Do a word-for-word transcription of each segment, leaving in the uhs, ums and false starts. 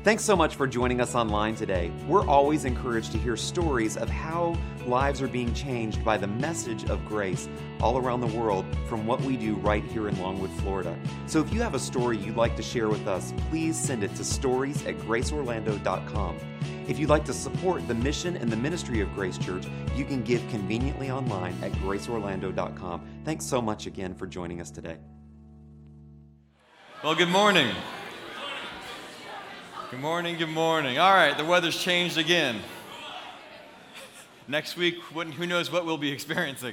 Thanks so much for joining us online today. We're always encouraged to hear stories of how lives are being changed by the message of grace all around the world from what we do right here in Longwood, Florida. So if you have a story you'd like to share with us, please send it to stories at grace orlando dot com. If you'd like to support the mission and the ministry of Grace Church, you can give conveniently online at grace orlando dot com. Thanks so much again for joining us today. Well, good morning. Good morning, good morning. All right, the weather's changed again. Next week, who knows what we'll be experiencing.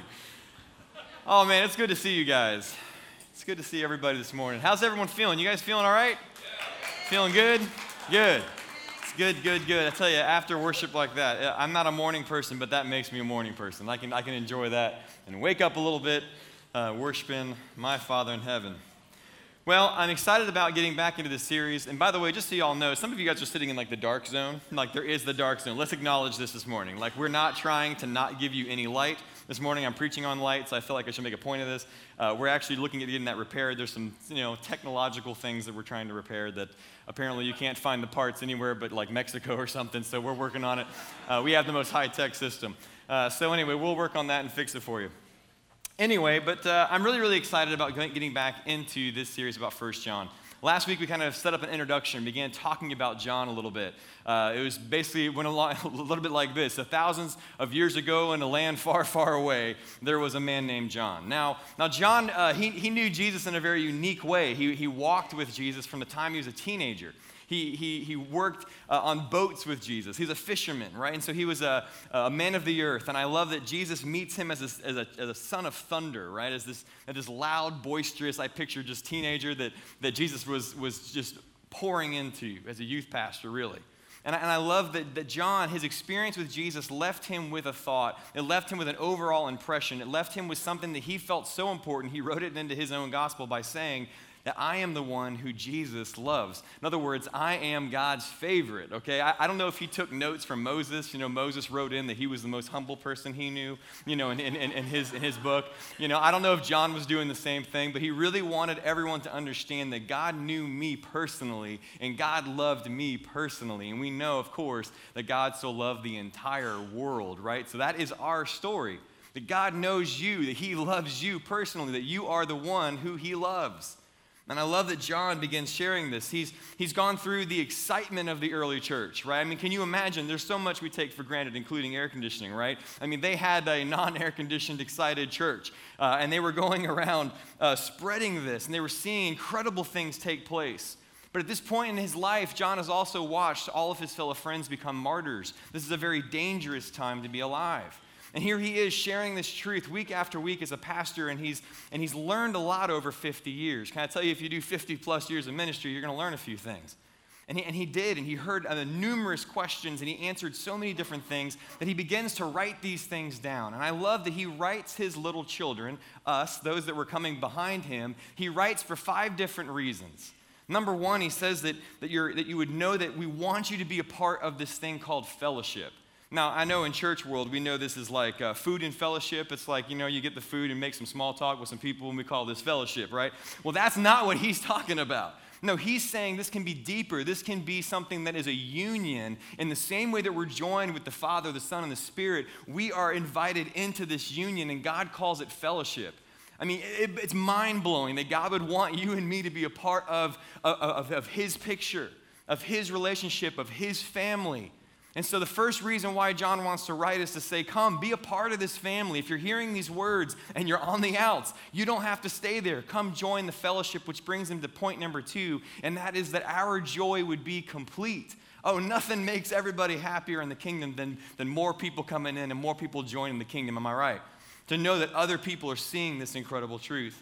Oh man, it's good to see you guys. It's good to see everybody this morning. How's everyone feeling? You guys feeling all right? Feeling good? Good. It's good, good, good. I tell you, after worship like that, I'm not a morning person, but that makes me a morning person. I can, I can enjoy that and wake up a little bit, uh, worshiping my Father in heaven. Well, I'm excited about getting back into this series. And by the way, just so you all know, some of you guys are sitting in like the dark zone. Like there is the dark zone. Let's acknowledge this this morning. Like we're not trying to not give you any light. This morning I'm preaching on light, so I feel like I should make a point of this. Uh, we're actually looking at getting that repaired. There's some, you know, technological things that we're trying to repair that apparently you can't find the parts anywhere but like Mexico or something, so we're working on it. Uh, we have the most high-tech system. Uh, so anyway, we'll work on that and fix it for you. Anyway, but uh, I'm really, really excited about getting back into this series about First John. Last week, we kind of set up an introduction, began talking about John a little bit. Uh, it was basically went along a little bit like this. So thousands of years ago in a land far, far away, there was a man named John. Now, now John, uh, he, he knew Jesus in a very unique way. He, he walked with Jesus from the time he was a teenager. He, he, he worked uh, on boats with Jesus. He's a fisherman, right? And so he was a, a man of the earth. And I love that Jesus meets him as a, as a, as a son of thunder, right? As this, as this loud, boisterous, I picture just teenager that, that Jesus was, was just pouring into as a youth pastor, really. And I, and I love that, that John, his experience with Jesus left him with a thought. It left him with an overall impression. It left him with something that he felt so important. He wrote it into his own gospel by saying, that I am the one who Jesus loves. In other words, I am God's favorite, okay? I, I don't know if he took notes from Moses. You know, Moses wrote in that he was the most humble person he knew, you know, in, in, in, his, in his book. You know, I don't know if John was doing the same thing, but he really wanted everyone to understand that God knew me personally and God loved me personally. And we know, of course, that God so loved the entire world, right? So that is our story, that God knows you, that he loves you personally, that you are the one who he loves. And I love that John begins sharing this. He's, he's gone through the excitement of the early church, right? I mean, can you imagine? There's so much we take for granted, including air conditioning, right? I mean, they had a non-air conditioned, excited church, uh, and they were going around uh, spreading this, and they were seeing incredible things take place. But at this point in his life, John has also watched all of his fellow friends become martyrs. This is a very dangerous time to be alive. And here he is sharing this truth week after week as a pastor, and he's and he's learned a lot over fifty years. Can I tell you, if you do fifty plus years of ministry, you're going to learn a few things. And he, and he did, and he heard uh, numerous questions, and he answered so many different things that he begins to write these things down. And I love that he writes his little children, us, those that were coming behind him, he writes for five different reasons. Number one, he says that, that, you're, that you would know that we want you to be a part of this thing called fellowship. Now, I know in church world, we know this is like uh, food and fellowship. It's like, you know, you get the food and make some small talk with some people, and we call this fellowship, right? Well, that's not what he's talking about. No, he's saying this can be deeper. This can be something that is a union. In the same way that we're joined with the Father, the Son, and the Spirit, we are invited into this union, and God calls it fellowship. I mean, it, it's mind-blowing that God would want you and me to be a part of, of, of his picture, of his relationship, of his family. And so the first reason why John wants to write is to say, come, be a part of this family. If you're hearing these words and you're on the outs, you don't have to stay there. Come join the fellowship, which brings him to point number two, and that is that our joy would be complete. Oh, nothing makes everybody happier in the kingdom than, than more people coming in and more people joining the kingdom. Am I right? To know that other people are seeing this incredible truth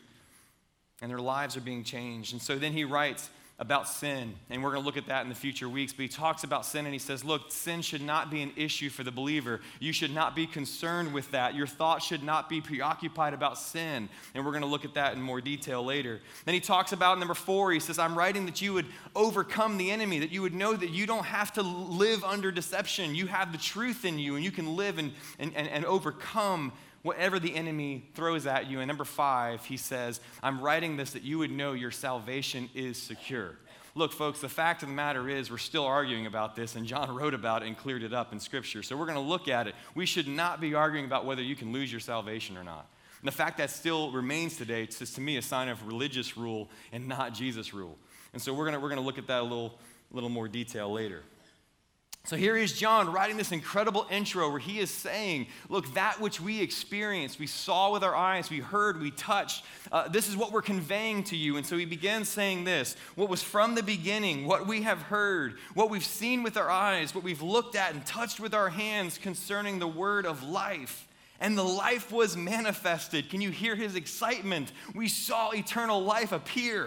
and their lives are being changed. And so then he writes about sin, and we're going to look at that in the future weeks, but he talks about sin and he says, look, sin should not be an issue for the believer. You should not be concerned with that. Your thoughts should not be preoccupied about sin, and we're going to look at that in more detail later. Then he talks about number four, he says, I'm writing that you would overcome the enemy, that you would know that you don't have to live under deception. You have the truth in you, and you can live and, and, and, and overcome whatever the enemy throws at you. And number five, he says, I'm writing this that you would know your salvation is secure. look, folks, the fact of the matter is we're still arguing about this, and John wrote about it and cleared it up in Scripture. So we're going to look at it. We should not be arguing about whether you can lose your salvation or not. And the fact that still remains today is, to me, a sign of religious rule and not Jesus' rule. And so we're going to, we're going to look at that a little, little more detail later. So here is John writing this incredible intro where he is saying, look, that which we experienced, we saw with our eyes, we heard, we touched, uh, this is what we're conveying to you. And so he begins saying this, what was from the beginning, what we have heard, what we've seen with our eyes, what we've looked at and touched with our hands concerning the word of life. And the life was manifested. Can you hear his excitement? We saw eternal life appear.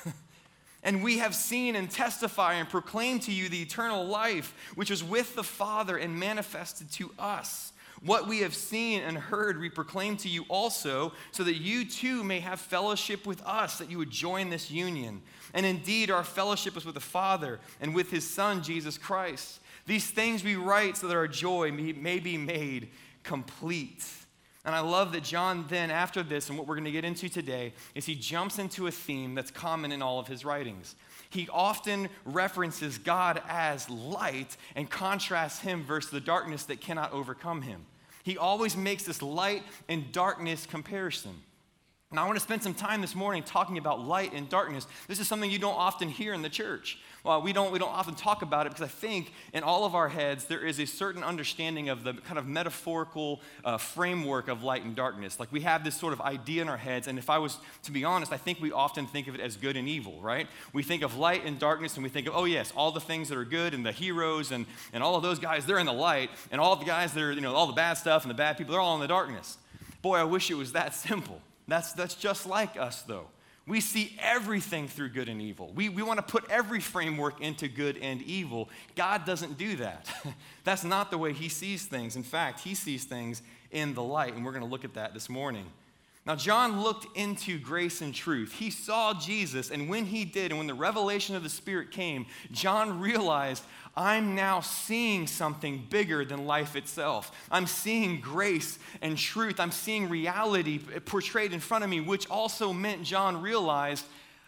And we have seen and testify and proclaim to you the eternal life, which was with the Father and manifested to us. What we have seen and heard, we proclaim to you also, so that you too may have fellowship with us, that you would join this union. And indeed, our fellowship is with the Father and with his Son, Jesus Christ. These things we write so that our joy may, may be made complete. And I love that John then, after this, and what we're going to get into today, is he jumps into a theme that's common in all of his writings. He often references God as light and contrasts him versus the darkness that cannot overcome him. He always makes this light and darkness comparison. Now, I want to spend some time this morning talking about light and darkness. This is something you don't often hear in the church. Well, we don't, we don't often talk about it because I think in all of our heads there is a certain understanding of the kind of metaphorical uh, framework of light and darkness. Like we have this sort of idea in our heads, and if I was to be honest, I think we often think of it as good and evil, right? We think of light and darkness, and we think of, oh yes, all the things that are good and the heroes and, and all of those guys, they're in the light, and all the guys that are, you know, all the bad stuff and the bad people, they're all in the darkness. Boy, I wish it was that simple. That's, that's just like us, though. We see everything through good and evil. We, we want to put every framework into good and evil. God doesn't do that. That's not the way he sees things. In fact, he sees things in the light, and we're going to look at that this morning. Now, John looked into grace and truth. He saw Jesus, and when he did, and when the revelation of the Spirit came, John realized, I'm now seeing something bigger than life itself. I'm seeing grace and truth. I'm seeing reality portrayed in front of me, which also meant John realized,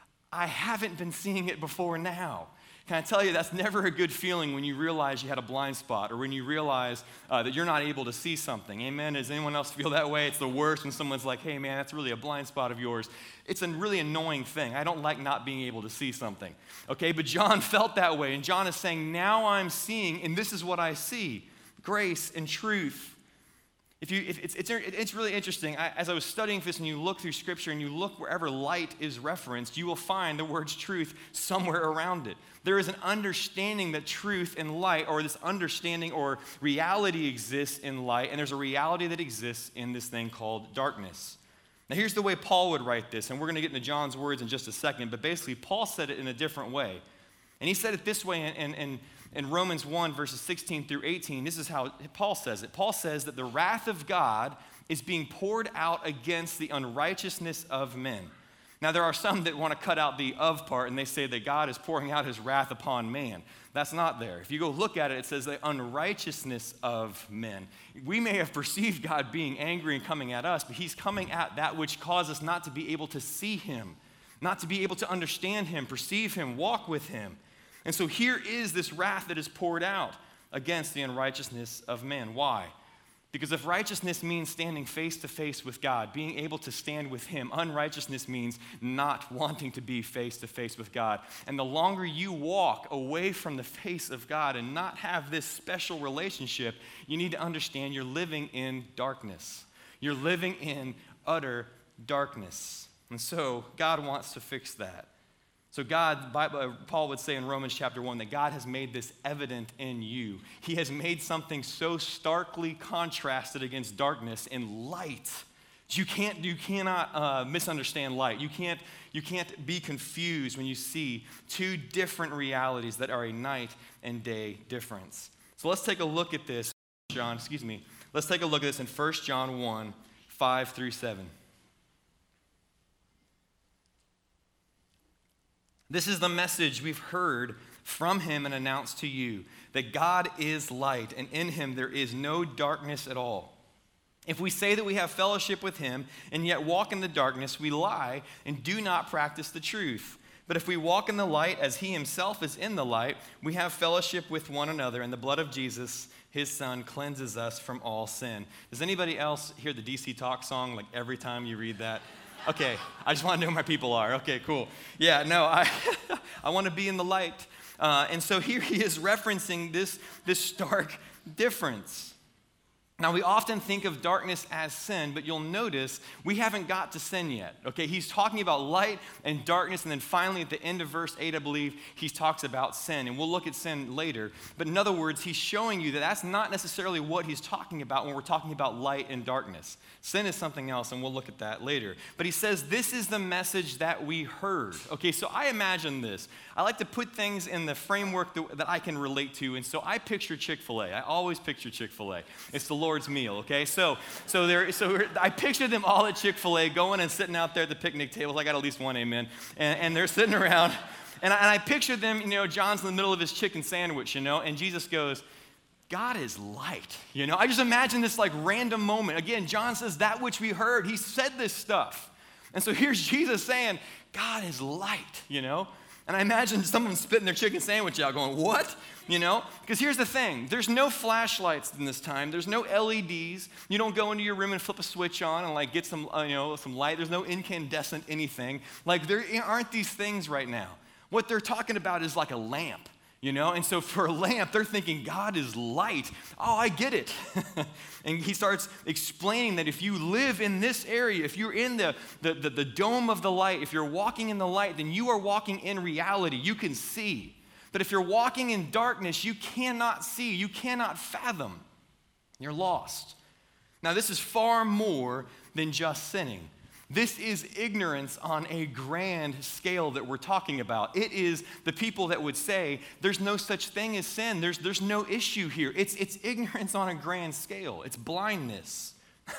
I haven't been seeing it before now. Can I tell you, that's never a good feeling when you realize you had a blind spot or when you realize uh, that you're not able to see something. Amen? Does anyone else feel that way? It's the worst when someone's like, hey man, that's really a blind spot of yours. It's a really annoying thing. I don't like not being able to see something. Okay, but John felt that way, and John is saying, now I'm seeing, and this is what I see, grace and truth. If you, if it's, it's, it's really interesting. I, as I was studying this and you look through Scripture and you look wherever light is referenced, you will find the words truth somewhere around it. There is an understanding that truth and light, or this understanding or reality exists in light, and there's a reality that exists in this thing called darkness. Now here's the way Paul would write this, and we're going to get into John's words in just a second, but basically Paul said it in a different way. And he said it this way in, in, in In Romans one, verses sixteen through eighteen, this is how Paul says it. Paul says that the wrath of God is being poured out against the unrighteousness of men. Now, there are some that want to cut out the of part, and they say that God is pouring out his wrath upon man. That's not there. If you go look at it, it says the unrighteousness of men. We may have perceived God being angry and coming at us, but he's coming at that which caused us not to be able to see him, not to be able to understand him, perceive him, walk with him. And so here is this wrath that is poured out against the unrighteousness of man. Why? Because if righteousness means standing face to face with God, being able to stand with him, unrighteousness means not wanting to be face to face with God. And the longer you walk away from the face of God and not have this special relationship, you need to understand you're living in darkness. You're living in utter darkness. And so God wants to fix that. So God, Paul would say in Romans chapter one, that God has made this evident in you. He has made something so starkly contrasted against darkness in light. You can't, you cannot uh, misunderstand light. You can't, you can't be confused when you see two different realities that are a night and day difference. So let's take a look at this, John, excuse me. Let's take a look at this in First John one, five through seven. This is the message we've heard from him and announced to you, that God is light, and in him there is no darkness at all. If we say that we have fellowship with him and yet walk in the darkness, we lie and do not practice the truth. But if we walk in the light as he himself is in the light, we have fellowship with one another, and the blood of Jesus, his son, cleanses us from all sin. Does anybody else hear the D C Talk song like every time you read that? Okay, I just want to know where my people are. Okay, cool. Yeah, no, I I want to be in the light. Uh, and so here he is referencing this, this stark difference. Now, we often think of darkness as sin, but you'll notice we haven't got to sin yet, okay? He's talking about light and darkness, and then finally at the end of verse eight, I believe, he talks about sin, and we'll look at sin later. But in other words, he's showing you that that's not necessarily what he's talking about when we're talking about light and darkness. Sin is something else, and we'll look at that later. But he says, this is the message that we heard. Okay, so I imagine this. I like to put things in the framework that, that I can relate to, and so I picture Chick-fil-A. I always picture Chick-fil-A. It's the Lord's meal, okay? So so there, so I picture them all at Chick-fil-A going and sitting out there at the picnic tables. I got at least one amen. And, and they're sitting around, and I, and I picture them, you know, John's in the middle of his chicken sandwich, you know, and Jesus goes, God is light, you know? I just imagine this like random moment. Again, John says that which we heard. He said this stuff. And so here's Jesus saying, God is light, you know? And I imagine someone spitting their chicken sandwich out going, what? You know? Because here's the thing. There's no flashlights in this time. There's no L E Ds. You don't go into your room and flip a switch on and like get some, uh, you know, some light. There's no incandescent anything. Like there aren't these things right now. What they're talking about is like a lamp. You know, and so for a lamp, they're thinking God is light. Oh, I get it. And he starts explaining that if you live in this area, if you're in the, the, the, the dome of the light, if you're walking in the light, then you are walking in reality. You can see. But if you're walking in darkness, you cannot see. You cannot fathom. You're lost. Now, this is far more than just sinning. This is ignorance on a grand scale that we're talking about. It is the people that would say, there's no such thing as sin. There's, there's no issue here. It's, it's ignorance on a grand scale. It's blindness.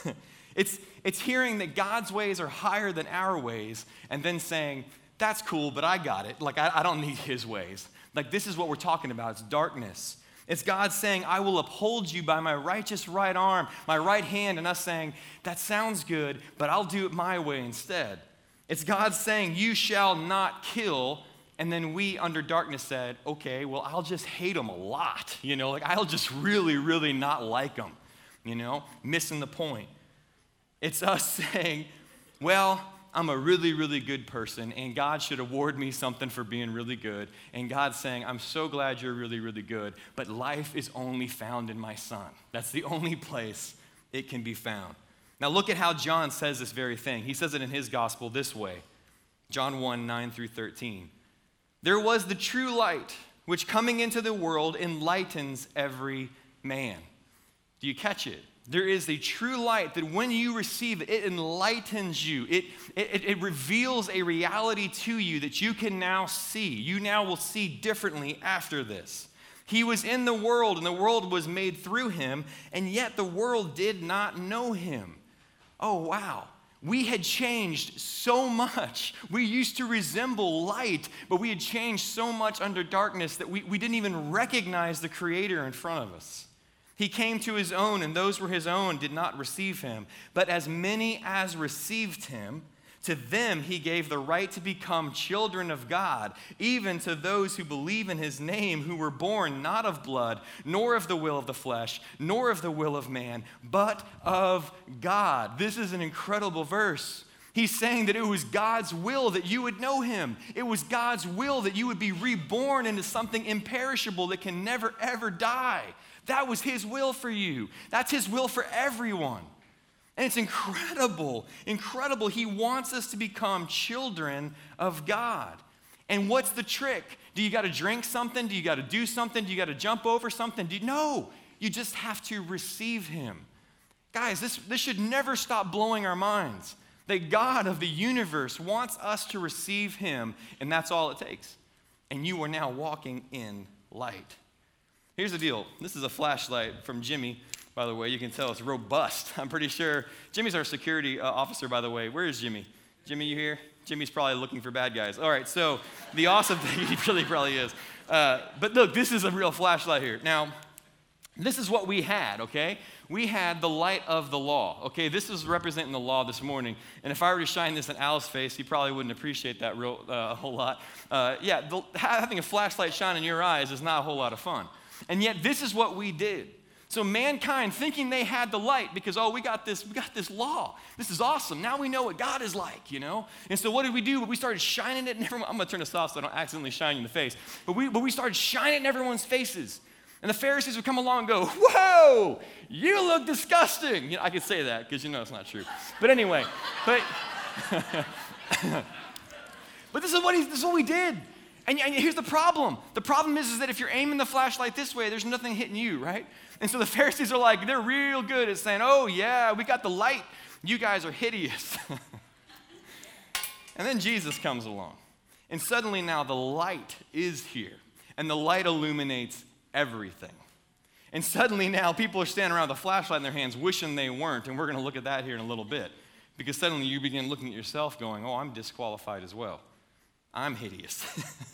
it's, it's hearing that God's ways are higher than our ways and then saying, that's cool, but I got it. Like, I, I don't need his ways. Like, this is what we're talking about. It's darkness. It's God saying, I will uphold you by my righteous right arm, my right hand, and us saying, that sounds good, but I'll do it my way instead. It's God saying, you shall not kill, and then we under darkness said, okay, well, I'll just hate them a lot, you know, like I'll just really, really not like them, you know, missing the point. It's us saying, well, I'm a really, really good person, and God should award me something for being really good. And God's saying, I'm so glad you're really, really good, but life is only found in my Son. That's the only place it can be found. Now look at how John says this very thing. He says it in his gospel this way, John one, nine through thirteen. There was the true light, which coming into the world enlightens every man. Do you catch it? There is a true light that when you receive it, it enlightens you. It, it, it reveals a reality to you that you can now see. You now will see differently after this. He was in the world, and the world was made through him, and yet the world did not know him. Oh, wow. We had changed so much. We used to resemble light, but we had changed so much under darkness that we, we didn't even recognize the Creator in front of us. He came to his own, and those were his own did not receive him. But as many as received him, to them he gave the right to become children of God, even to those who believe in his name, who were born not of blood, nor of the will of the flesh, nor of the will of man, but of God. This is an incredible verse. He's saying that it was God's will that you would know him. It was God's will that you would be reborn into something imperishable that can never, ever die. That was his will for you. That's his will for everyone. And it's incredible, incredible. He wants us to become children of God. And what's the trick? Do you got to drink something? Do you got to do something? Do you got to jump over something? Do you, no, you just have to receive him. Guys, this, this should never stop blowing our minds. That God of the universe wants us to receive him, and that's all it takes. And you are now walking in light. Here's the deal. This is a flashlight from Jimmy, by the way. You can tell it's robust. I'm pretty sure. Jimmy's our security uh, officer, by the way. Where is Jimmy? Jimmy, you here? Jimmy's probably looking for bad guys. All right, so the awesome thing, he really probably is. Uh, but look, this is a real flashlight here. Now, This is what we had, okay? We had the light of the law, okay? This is representing the law this morning. And if I were to shine this in Al's face, he probably wouldn't appreciate that real, uh, a whole lot. Uh, yeah, the, having a flashlight shine in your eyes is not a whole lot of fun. And yet this is what we did. So mankind thinking they had the light because, oh, we got this, we got this law. This is awesome. Now we know what God is like, you know? And so what did we do? We started shining it in everyone. I'm going to turn this off so I don't accidentally shine you in the face. But we, but we started shining it in everyone's faces. And the Pharisees would come along and go, whoa, you look disgusting. You know, I could say that because you know it's not true. But anyway, but, but this is what he, this is what we did. And, and here's the problem. The problem is, is that if you're aiming the flashlight this way, there's nothing hitting you, right? And so the Pharisees are like, they're real good at saying, oh yeah, we got the light. You guys are hideous. And then Jesus comes along. And suddenly now the light is here. And the light illuminates everything. And suddenly now people are standing around with a flashlight in their hands wishing they weren't, and we're going to look at that here in a little bit. Because suddenly you begin looking at yourself going, oh, I'm disqualified as well. I'm hideous.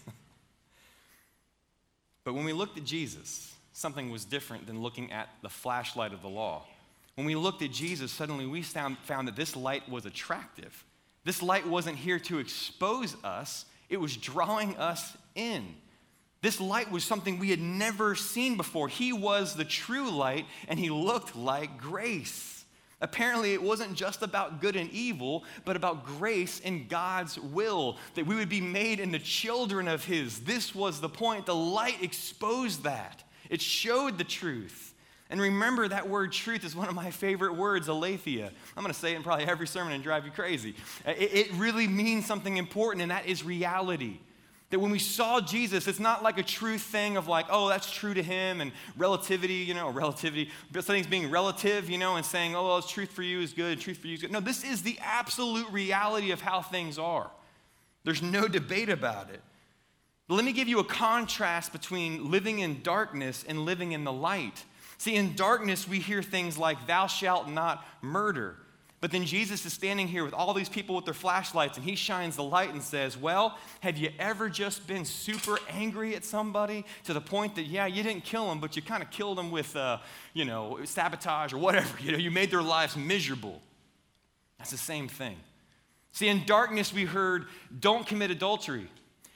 But when we looked at Jesus, something was different than looking at the flashlight of the law. When we looked at Jesus, suddenly we found, found that this light was attractive. This light wasn't here to expose us, it was drawing us in. This light was something we had never seen before. He was the true light, and he looked like grace. Apparently, it wasn't just about good and evil, but about grace and God's will, that we would be made into children of his. This was the point. The light exposed that. It showed the truth. And remember, that word truth is one of my favorite words, aletheia. I'm going to say it in probably every sermon and drive you crazy. It, it really means something important, and that is reality. That when we saw Jesus, it's not like a true thing of like, oh, that's true to him, and relativity, you know, relativity, but something's being relative, you know, and saying, oh, well, it's truth for you is good, truth for you is good. No, this is the absolute reality of how things are. There's no debate about it. But let me give you a contrast between living in darkness and living in the light. See, in darkness, we hear things like, thou shalt not murder. But then Jesus is standing here with all these people with their flashlights, and he shines the light and says, well, have you ever just been super angry at somebody to the point that, yeah, you didn't kill them, but you kind of killed them with, uh, you know, sabotage or whatever. You know, you made their lives miserable. That's the same thing. See, in darkness, we heard, don't commit adultery.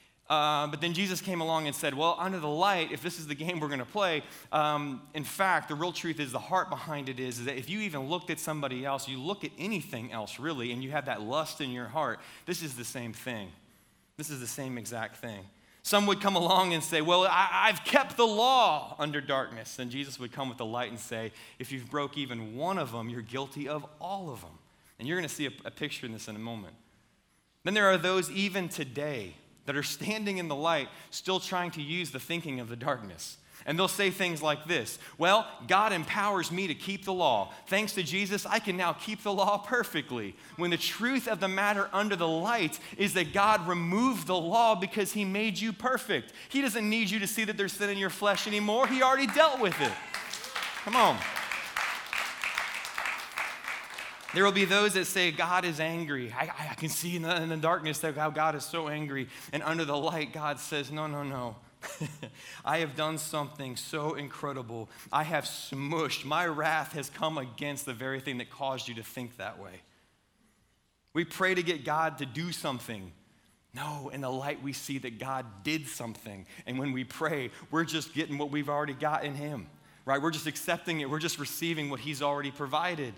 Uh, but then Jesus came along and said, well, under the light, if this is the game we're going to play, um, in fact, the real truth is the heart behind it is, is that if you even looked at somebody else, you look at anything else really, and you have that lust in your heart, this is the same thing. This is the same exact thing. Some would come along and say, well, I, I've kept the law under darkness. And Jesus would come with the light and say, if you've broke even one of them, you're guilty of all of them. And you're going to see a, a picture in this in a moment. Then there are those even today that are standing in the light, still trying to use the thinking of the darkness. And they'll say things like this, well, God empowers me to keep the law. Thanks to Jesus, I can now keep the law perfectly. When the truth of the matter under the light is that God removed the law because he made you perfect. He doesn't need you to see that there's sin in your flesh anymore. He already dealt with it. Come on. There will be those that say, God is angry. I, I can see in the, in the darkness that how God is so angry. And under the light, God says, no, no, no. I have done something so incredible. I have smushed. My wrath has come against the very thing that caused you to think that way. We pray to get God to do something. No, in the light we see that God did something. And when we pray, we're just getting what we've already got in him, right? We're just accepting it. We're just receiving what he's already provided.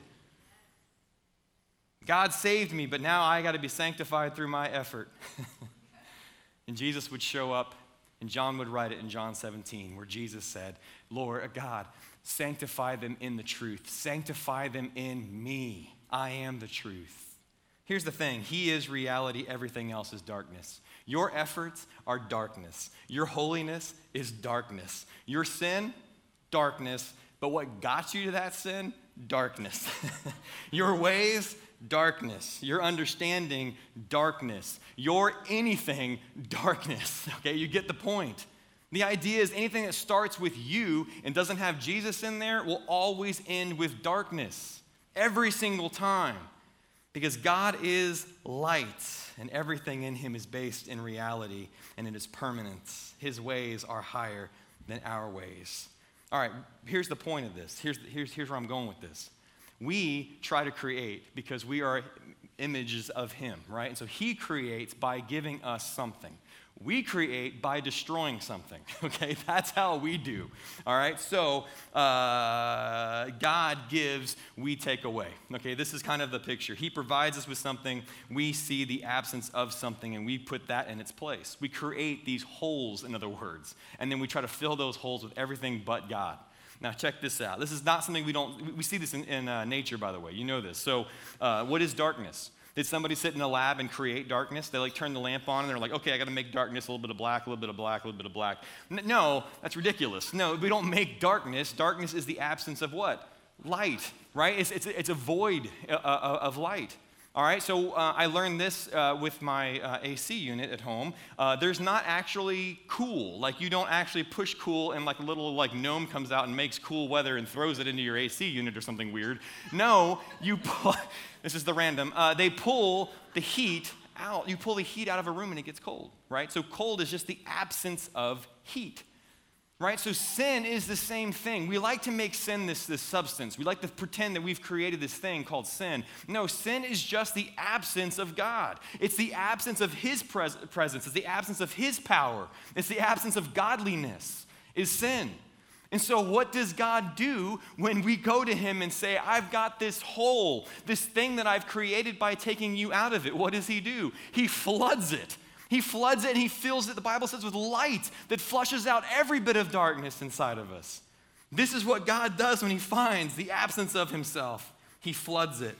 God saved me, but now I got to be sanctified through my effort. And Jesus would show up, and John would write it in John seventeen, where Jesus said, Lord God, sanctify them in the truth. Sanctify them in me. I am the truth. Here's the thing. He is reality. Everything else is darkness. Your efforts are darkness. Your holiness is darkness. Your sin, darkness. But what got you to that sin? Darkness. Your ways, darkness. Your understanding, darkness. Your anything, darkness. Okay, you get the point. The idea is anything that starts with you and doesn't have Jesus in there will always end with darkness. Every single time. Because God is light, and everything in him is based in reality and in his permanence. His ways are higher than our ways. All right, here's the point of this. Here's, here's, here's where I'm going with this. We try to create because we are images of him, right? And so he creates by giving us something. We create by destroying something, okay? That's how we do, all right? So uh, God gives, we take away, okay? This is kind of the picture. He provides us with something, we see the absence of something, and we put that in its place. We create these holes, in other words, and then we try to fill those holes with everything but God. Now, check this out. This is not something we don't, we see this in, in uh, nature, by the way. You know this. So, uh, what is darkness? Did somebody sit in a lab and create darkness? They like turn the lamp on and they're like, okay, I got to make darkness, a little bit of black, a little bit of black, a little bit of black. N- no, that's ridiculous. No, we don't make darkness. Darkness is the absence of what? Light, right? It's, it's, it's a void uh, uh, of light. All right, so uh, I learned this uh, with my uh, A C unit at home. Uh, there's not actually cool. Like, you don't actually push cool and like a little like gnome comes out and makes cool weather and throws it into your A C unit or something weird. No, you pull, this is the random, uh, they pull the heat out. You pull the heat out of a room and it gets cold, right? So cold is just the absence of heat. Right? So sin is the same thing. We like to make sin this, this substance. We like to pretend that we've created this thing called sin. No, sin is just the absence of God. It's the absence of his pres- presence. It's the absence of his power. It's the absence of godliness is sin. And so what does God do when we go to him and say, I've got this hole, this thing that I've created by taking you out of it? What does he do? He floods it. He floods it and he fills it, the Bible says, with light that flushes out every bit of darkness inside of us. This is what God does when he finds the absence of himself. He floods it.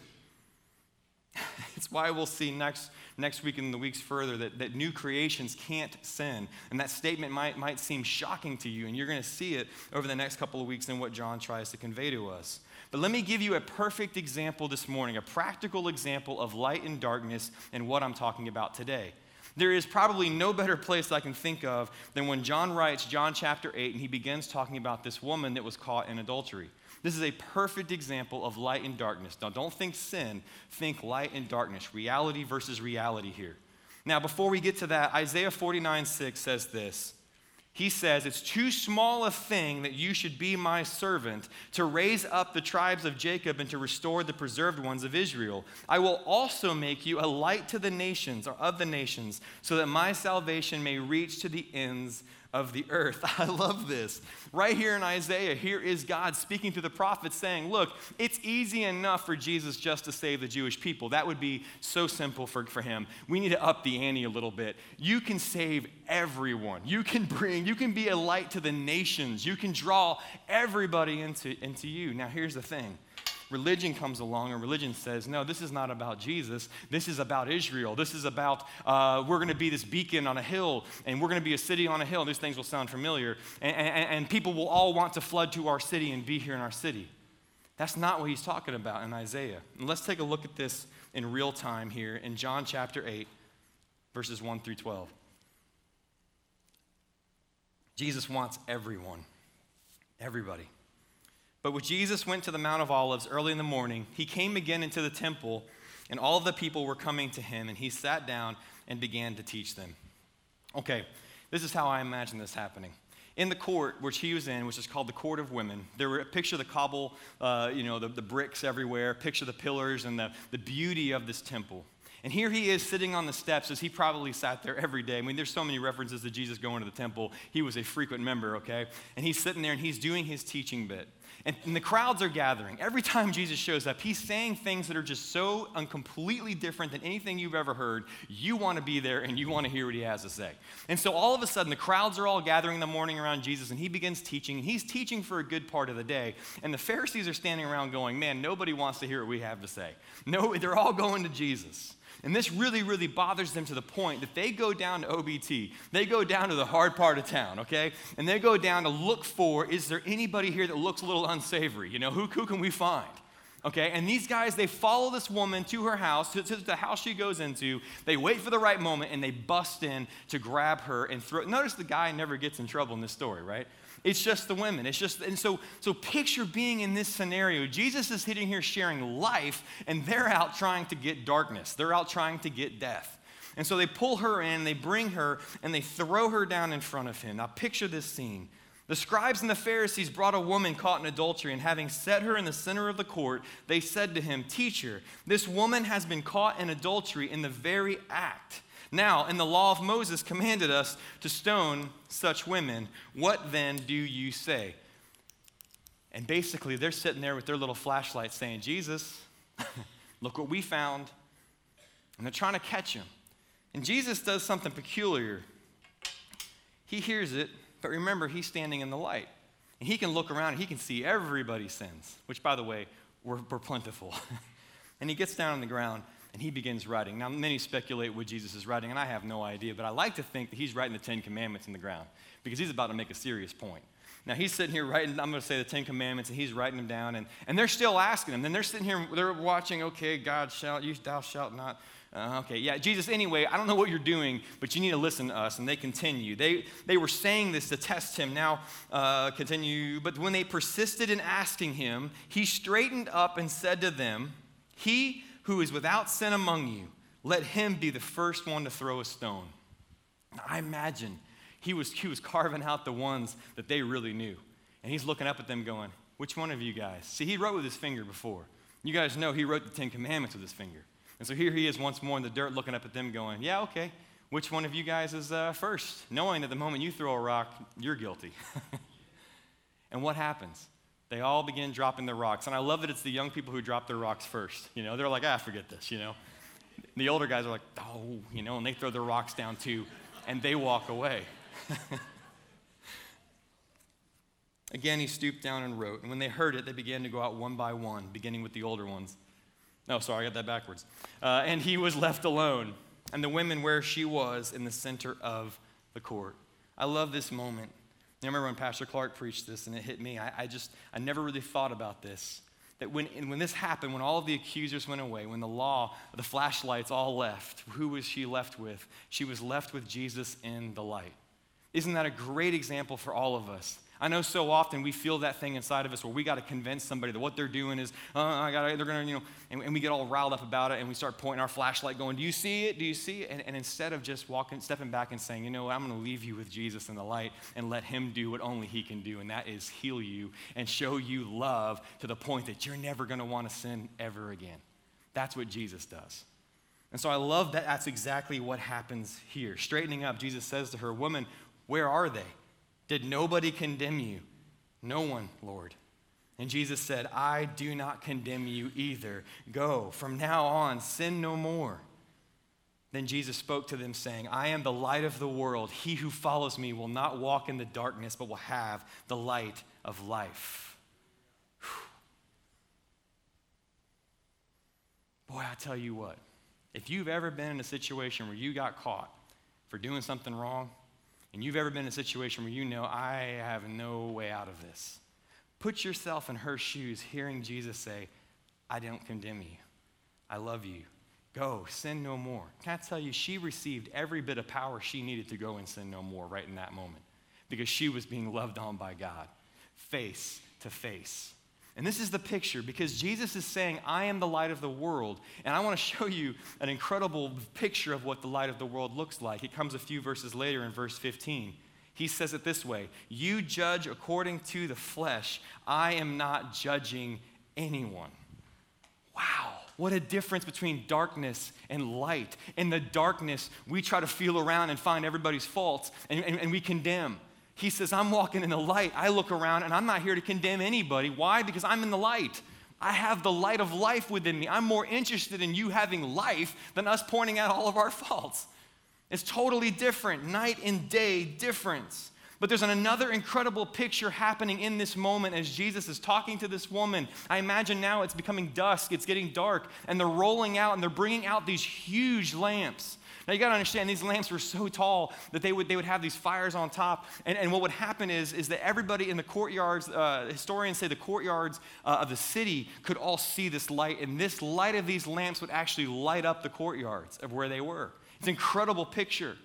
It's why we'll see next, next week and the weeks further that, that new creations can't sin. And that statement might, might seem shocking to you, and you're going to see it over the next couple of weeks in what John tries to convey to us. But let me give you a perfect example this morning, a practical example of light and darkness and what I'm talking about today. There is probably no better place I can think of than when John writes John chapter eight and he begins talking about this woman that was caught in adultery. This is a perfect example of light and darkness. Now, don't think sin, think light and darkness, reality versus reality here. Now, before we get to that, Isaiah forty-nine six says this. He says, it's too small a thing that you should be my servant to raise up the tribes of Jacob and to restore the preserved ones of Israel. I will also make you a light to the nations, or of the nations, so that my salvation may reach to the ends of the earth. I love this. Right here in Isaiah, here is God speaking to the prophet saying, look, it's easy enough for Jesus just to save the Jewish people. That would be so simple for, for him. We need to up the ante a little bit. You can save everyone. You can bring, you can be a light to the nations. You can draw everybody into, into you. Now, here's the thing. Religion comes along and religion says, no, this is not about Jesus. This is about Israel. This is about, uh, we're going to be this beacon on a hill, and we're going to be a city on a hill. These things will sound familiar. And, and, and people will all want to flood to our city and be here in our city. That's not what he's talking about in Isaiah. And let's take a look at this in real time here in John chapter eight, verses one through twelve. Jesus wants everyone, everybody. But when Jesus went to the Mount of Olives early in the morning, he came again into the temple, and all of the people were coming to him, and he sat down and began to teach them. Okay, this is how I imagine this happening. In the court which he was in, which is called the Court of Women, there were a picture of the cobble, uh, you know, the, the bricks everywhere, picture the pillars and the, the beauty of this temple. And here he is sitting on the steps as he probably sat there every day. I mean, there's so many references to Jesus going to the temple. He was a frequent member, okay? And he's sitting there and he's doing his teaching bit. And, and the crowds are gathering. Every time Jesus shows up, he's saying things that are just so un- completely different than anything you've ever heard. You want to be there and you want to hear what he has to say. And so all of a sudden, the crowds are all gathering in the morning around Jesus, and he begins teaching. And he's teaching for a good part of the day. And the Pharisees are standing around going, man, nobody wants to hear what we have to say. No, they're all going to Jesus. And this really, really bothers them to the point that they go down to O B T. They go down to the hard part of town, okay? And they go down to look for, is there anybody here that looks a little unsavory? You know, who, who can we find? Okay, and these guys, they follow this woman to her house, to, to the house she goes into. They wait for the right moment, and they bust in to grab her and throw. Notice the guy never gets in trouble in this story, right? It's just the women. It's just, and so, so picture being in this scenario. Jesus is sitting here sharing life, and they're out trying to get darkness. They're out trying to get death. And so they pull her in, they bring her, and they throw her down in front of him. Now picture this scene. The scribes and the Pharisees brought a woman caught in adultery, and having set her in the center of the court, they said to him, "Teacher, this woman has been caught in adultery in the very act. Now, in the law of Moses commanded us to stone such women. What then do you say?" And basically, they're sitting there with their little flashlights saying, "Jesus, look what we found." And they're trying to catch him. And Jesus does something peculiar. He hears it, but remember, he's standing in the light. And he can look around and he can see everybody's sins, which, by the way, were, were plentiful. And he gets down on the ground and he begins writing. Now, many speculate what Jesus is writing, and I have no idea, but I like to think that he's writing the Ten Commandments in the ground because he's about to make a serious point. Now, he's sitting here writing, I'm going to say the Ten Commandments, and he's writing them down, and, and they're still asking him. Then they're sitting here, they're watching, okay, God shall, you thou shalt not. Uh, okay, yeah, Jesus, anyway, I don't know what you're doing, but you need to listen to us. And they continue. They, they were saying this to test him. Now, uh, continue. But when they persisted in asking him, he straightened up and said to them, "He who is without sin among you, let him be the first one to throw a stone." Now, I imagine he was, he was carving out the ones that they really knew. And he's looking up at them going, "Which one of you guys?" See, he wrote with his finger before. You guys know he wrote the Ten Commandments with his finger. And so here he is once more in the dirt looking up at them going, "Yeah, okay, which one of you guys is uh, first?" Knowing that the moment you throw a rock, you're guilty. And what happens? They all begin dropping their rocks. And I love that it's the young people who drop their rocks first. You know, they're like, "Ah, forget this," you know. The older guys are like, "Oh," you know, and they throw their rocks down too, and they walk away. Again, he stooped down and wrote. And when they heard it, they began to go out one by one, beginning with the older ones. No, sorry, I got that backwards. Uh, and he was left alone, and the women where she was in the center of the court. I love this moment. I remember when Pastor Clark preached this, and it hit me. I, I just, I never really thought about this. That when, when this happened, when all of the accusers went away, when the law, the flashlights all left, who was she left with? She was left with Jesus in the light. Isn't that a great example for all of us? I know so often we feel that thing inside of us where we got to convince somebody that what they're doing is, uh, I got they're going to, you know, and, and we get all riled up about it, and we start pointing our flashlight going, "Do you see it? Do you see it?" And, and instead of just walking, stepping back and saying, "You know what, I'm going to leave you with Jesus in the light and let him do what only he can do, and that is heal you and show you love to the point that you're never going to want to sin ever again." That's what Jesus does. And so I love that that's exactly what happens here. Straightening up, Jesus says to her, "Woman, where are they? Did nobody condemn you?" "No one, Lord." And Jesus said, "I do not condemn you either. Go, from now on, sin no more." Then Jesus spoke to them, saying, "I am the light of the world. He who follows me will not walk in the darkness, but will have the light of life." Whew. Boy, I tell you what, if you've ever been in a situation where you got caught for doing something wrong, and you've ever been in a situation where you know, I have no way out of this, put yourself in her shoes, hearing Jesus say, "I don't condemn you. I love you. Go, sin no more." Can I tell you, she received every bit of power she needed to go and sin no more right in that moment because she was being loved on by God, face to face. And this is the picture because Jesus is saying, "I am the light of the world." And I want to show you an incredible picture of what the light of the world looks like. It comes a few verses later in verse fifteen. He says it this way, "You judge according to the flesh. I am not judging anyone." Wow. What a difference between darkness and light. In the darkness, we try to feel around and find everybody's faults, and, and, and we condemn. He says, "I'm walking in the light. I look around, and I'm not here to condemn anybody." Why? Because I'm in the light. I have the light of life within me. I'm more interested in you having life than us pointing out all of our faults. It's totally different, night and day difference. But there's another incredible picture happening in this moment as Jesus is talking to this woman. I imagine now it's becoming dusk, it's getting dark, and they're rolling out and they're bringing out these huge lamps. Now you gotta understand, these lamps were so tall that they would, they would have these fires on top. And, and what would happen is, is that everybody in the courtyards, uh, historians say the courtyards uh, of the city could all see this light. And this light of these lamps would actually light up the courtyards of where they were. It's an incredible picture.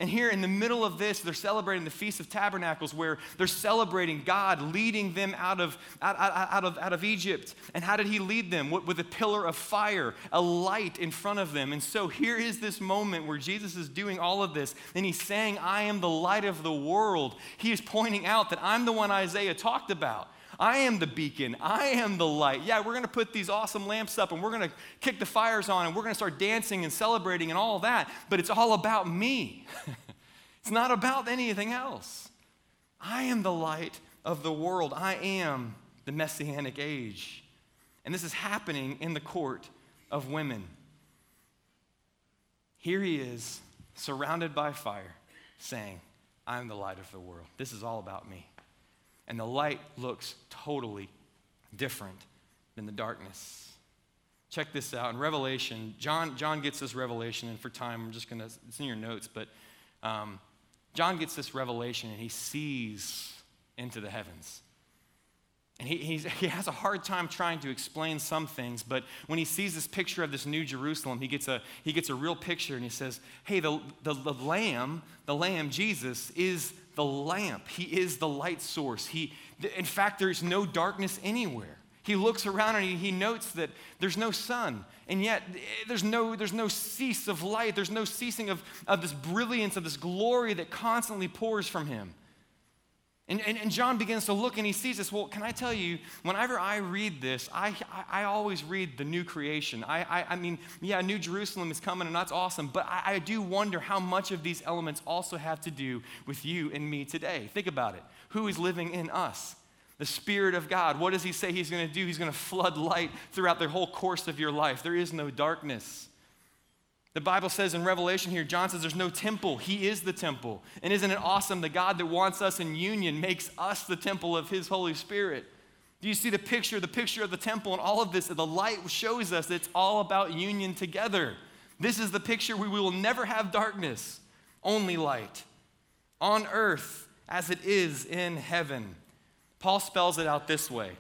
And here in the middle of this, they're celebrating the Feast of Tabernacles, where they're celebrating God leading them out of, out, out, out of, out of Egypt. And how did he lead them? With a pillar of fire, a light in front of them. And so here is this moment where Jesus is doing all of this, and he's saying, I am the light of the world. He is pointing out that I'm the one Isaiah talked about. I am the beacon. I am the light. Yeah, we're going to put these awesome lamps up, and we're going to kick the fires on, and we're going to start dancing and celebrating and all that, but it's all about me. It's not about anything else. I am the light of the world. I am the Messianic age. And this is happening in the court of women. Here he is, surrounded by fire, saying, I'm the light of the world. This is all about me. And the light looks totally different than the darkness. Check this out. In Revelation, John, John gets this revelation, and for time, I'm just going to, it's in your notes, but um, John gets this revelation, and he sees into the heavens. And he, he's, he has a hard time trying to explain some things, but when he sees this picture of this new Jerusalem, he gets a, he gets a real picture, and he says, hey, the, the, the lamb, the lamb, Jesus, is the lamp. He is the light source. He, in fact, there's no darkness anywhere. He looks around and he, he notes that there's no sun, and yet there's no, there's no cease of light. There's no ceasing of, of this brilliance, of this glory that constantly pours from him. And, and, and John begins to look and he sees this. Well, can I tell you, whenever I read this, I, I, I always read the new creation. I, I, I mean, yeah, New Jerusalem is coming and that's awesome, but I, I do wonder how much of these elements also have to do with you and me today. Think about it. Who is living in us? The Spirit of God. What does he say he's going to do? He's going to flood light throughout the whole course of your life. There is no darkness. The Bible says in Revelation here, John says there's no temple. He is the temple. And isn't it awesome? The God that wants us in union makes us the temple of his Holy Spirit. Do you see the picture, the picture of the temple and all of this? The light shows us that it's all about union together. This is the picture where we will never have darkness, only light. On earth as it is in heaven. Paul spells it out this way.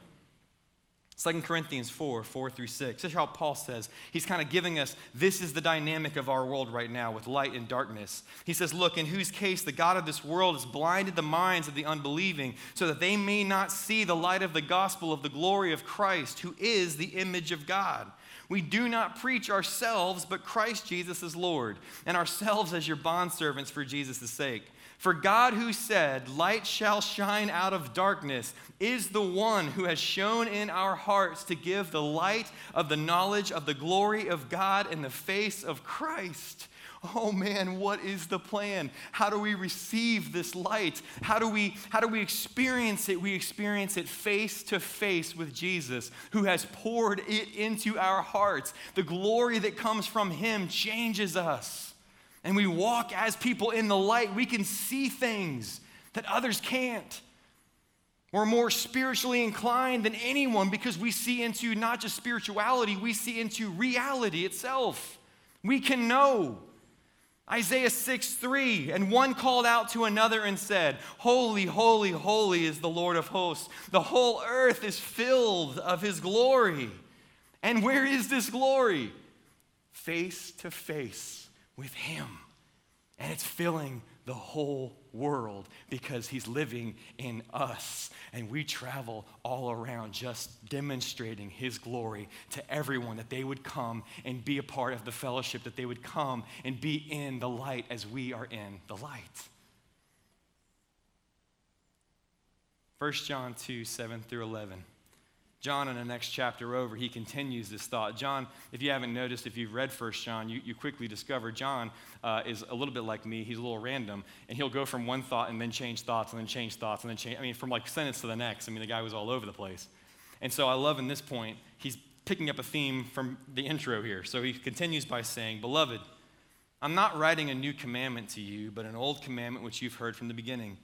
Second Corinthians four, four through six. This is how Paul says. He's kind of giving us, this is the dynamic of our world right now with light and darkness. He says, look, in whose case the God of this world has blinded the minds of the unbelieving so that they may not see the light of the gospel of the glory of Christ, who is the image of God. We do not preach ourselves, but Christ Jesus is Lord, and ourselves as your bondservants for Jesus' sake. For God, who said, light shall shine out of darkness, is the one who has shown in our hearts to give the light of the knowledge of the glory of God in the face of Christ. Oh man, what is the plan? How do we receive this light? How do we, how do we experience it? We experience it face to face with Jesus, who has poured it into our hearts. The glory that comes from him changes us. And we walk as people in the light. We can see things that others can't. We're more spiritually inclined than anyone because we see into not just spirituality, we see into reality itself. We can know. Isaiah six three, and one called out to another and said, holy, holy, holy is the Lord of hosts. The whole earth is filled of his glory. And where is this glory? Face to face with him. And it's filling the whole world because he's living in us. And we travel all around just demonstrating his glory to everyone, that they would come and be a part of the fellowship, that they would come and be in the light as we are in the light. First John two, seven through eleven. John, in the next chapter over, he continues this thought. John, if you haven't noticed, if you've read First John, you, you quickly discover John uh, is a little bit like me. He's a little random, and he'll go from one thought and then change thoughts and then change thoughts and then change, I mean, from like sentence to the next. I mean, the guy was all over the place. And so I love in this point, he's picking up a theme from the intro here. So he continues by saying, Beloved, I'm not writing a new commandment to you, but an old commandment which you've heard from the beginning.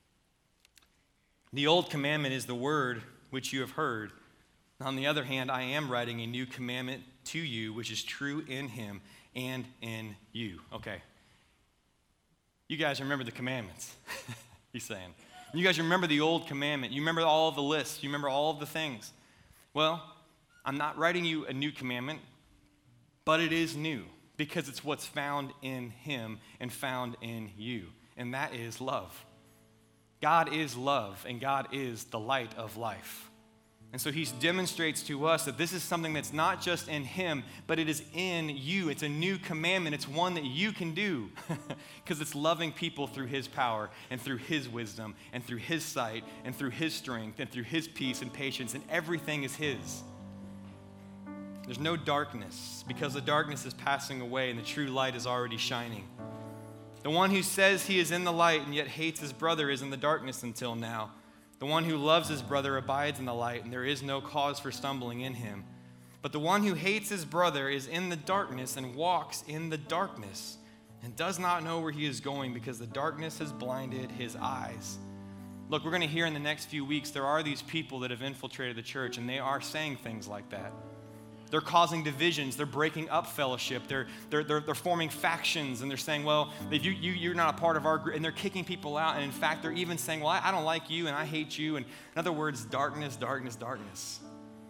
The old commandment is the word which you have heard. On the other hand, I am writing a new commandment to you, which is true in him and in you. Okay. You guys remember the commandments, he's saying. You guys remember the old commandment. You remember all of the lists. You remember all of the things. Well, I'm not writing you a new commandment, but it is new. because it's what's found in him and found in you, and that is love. God is love, and God is the light of life. And so he demonstrates to us that this is something that's not just in him, but it is in you. It's a new commandment. It's one that you can do because it's loving people through his power and through his wisdom and through his sight and through his strength and through his peace and patience, and everything is his. There's no darkness because the darkness is passing away and the true light is already shining. The one who says he is in the light and yet hates his brother is in the darkness until now. The one who loves his brother abides in the light, and there is no cause for stumbling in him. But the one who hates his brother is in the darkness and walks in the darkness and does not know where he is going because the darkness has blinded his eyes. Look, we're going to hear in the next few weeks, there are these people that have infiltrated the church, and they are saying things like that. They're causing divisions. They're breaking up fellowship. They're, they're, they're, they're forming factions, and they're saying, well, if you, you, you're not a part of our group, and they're kicking people out. And in fact, they're even saying, well, I, I don't like you, and I hate you. And in other words, darkness, darkness, darkness.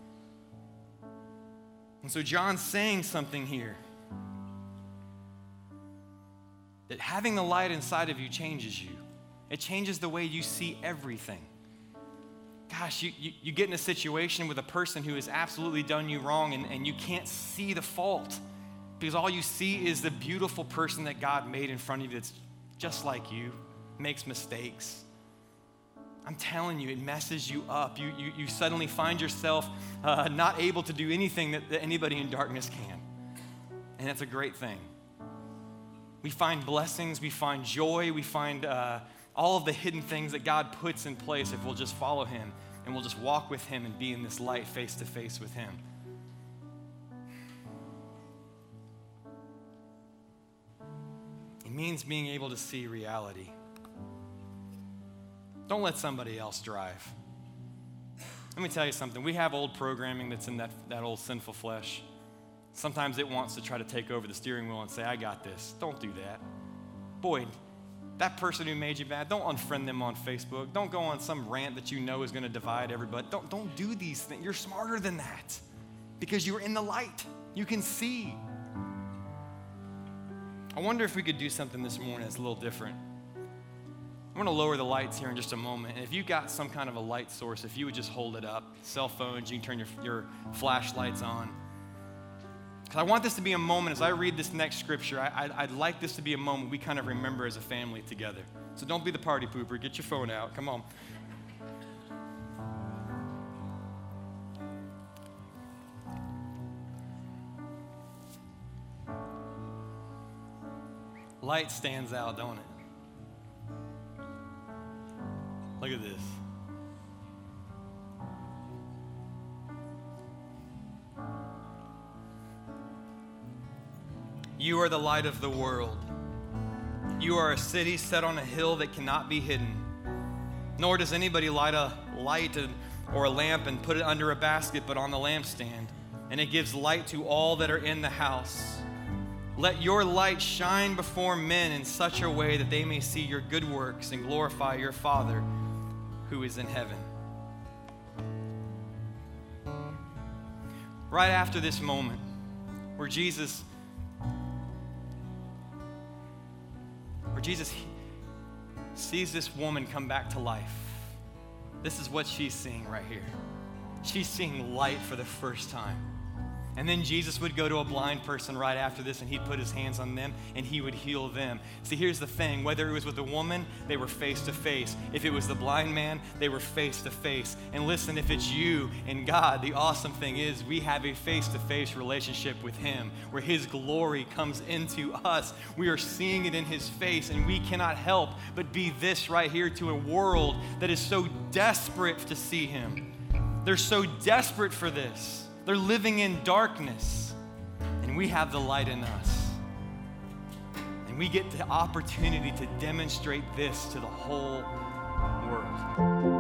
And so John's saying something here, that having the light inside of you changes you. It changes the way you see everything. Gosh, you, you, you get in a situation with a person who has absolutely done you wrong, and, and you can't see the fault because all you see is the beautiful person that God made in front of you that's just like you, makes mistakes. I'm telling you, it messes you up. You, you, you suddenly find yourself uh, not able to do anything that, that anybody in darkness can. And that's a great thing. We find blessings, we find joy, we find uh, all of the hidden things that God puts in place if we'll just follow him and we'll just walk with him and be in this light face to face with him. It means being able to see reality. Don't let somebody else drive. Let me tell you something. We have old programming that's in that, that old sinful flesh. Sometimes it wants to try to take over the steering wheel and say, I got this. Don't do that. Boy, that person who made you mad, don't unfriend them on Facebook. Don't go on some rant that you know is going to divide everybody. Don't, don't do these things. You're smarter than that because you're in the light. You can see. I wonder if we could do something this morning that's a little different. I'm going to lower the lights here in just a moment. And if you got some kind of a light source, if you would just hold it up, cell phones, you can turn your, your flashlights on. Because I want this to be a moment, as I read this next scripture, I, I'd, I'd like this to be a moment we kind of remember as a family together. So don't be the party pooper. Get your phone out. Come on. Light stands out, don't it? Look at this. You are the light of the world. You are a city set on a hill that cannot be hidden. Nor does anybody light a light or a lamp and put it under a basket, but on the lampstand. And it gives light to all that are in the house. Let your light shine before men in such a way that they may see your good works and glorify your Father who is in heaven. Right after this moment where Jesus where Jesus sees this woman come back to life, this is what she's seeing right here. She's seeing light for the first time. And then Jesus would go to a blind person right after this, and he'd put his hands on them, and he would heal them. See, here's the thing. Whether it was with a woman, they were face to face. If it was the blind man, they were face to face. And listen, if it's you and God, the awesome thing is we have a face-to-face relationship with him where his glory comes into us. We are seeing it in his face, and we cannot help but be this right here to a world that is so desperate to see him. They're so desperate for this. They're living in darkness, and we have the light in us. And we get the opportunity to demonstrate this to the whole world.